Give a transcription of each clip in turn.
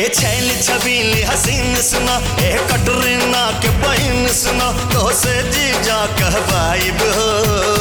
छैल छबीली हसीन सुना, ए कटरीना के बहन सुना, तो से जीजा कहवाइब हो।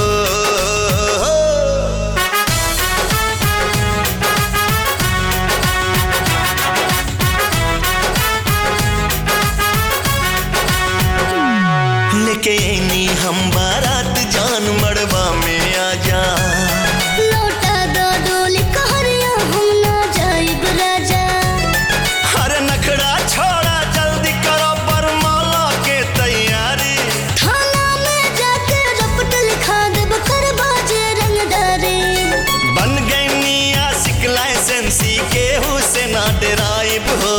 लेके आईनी हम बारात जान मड़वा में आ जा। लौटा दो डोली कहरिया हम ना जाइब राजा। हर नखड़ा छोड़ा जल्दी करो बरमाला के तैयारी। थाना में जाके रपट लिखा देब करबा जे रंगदारी। बन गई मियां सिक लाइसेंसी केहू से ना डराइब हो।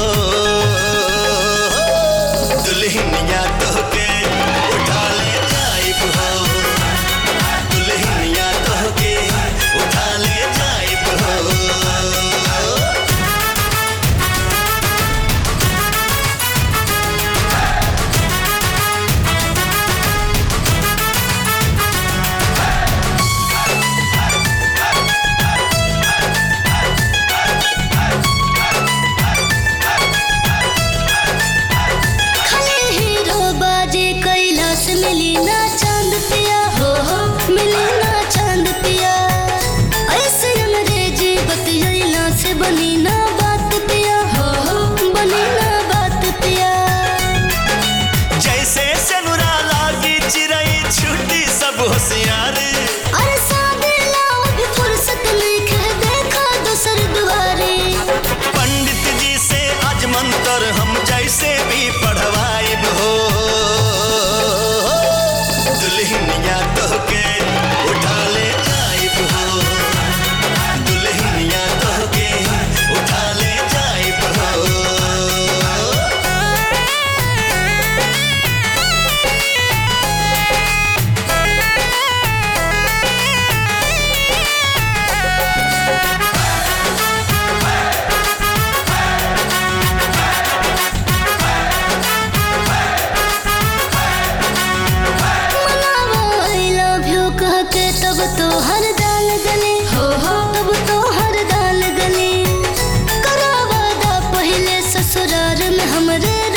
दुल्हनिया तोहके उठा ले जाइब हो, दुल्हनिया तोहके उठा ले जाइब हो। मिली ना चांद पिया हो, मिली ना चांद पिया। ऐसे अंग्रेजी बतियैला से बनी ना बात पिया हो, बनी ना बात पिया। जैसे सनुरा लागी चिरई छुट्टी सब होशियारी। अरे सादे लाओ भी फुर्सत नहीं कह देखा दूसर दुआरे। पंडित जी से आज मंत्र हम जैसे भी पढ़वाइब हो। दुल्हनिया तोहके उठा ले जाइब हो, दुल्हनिया तोहके उठा ले जाइब हो। तब तो हर दाल गले हो, तब तो हर दाल गले। करावा दा पहले ससुराल में हमरे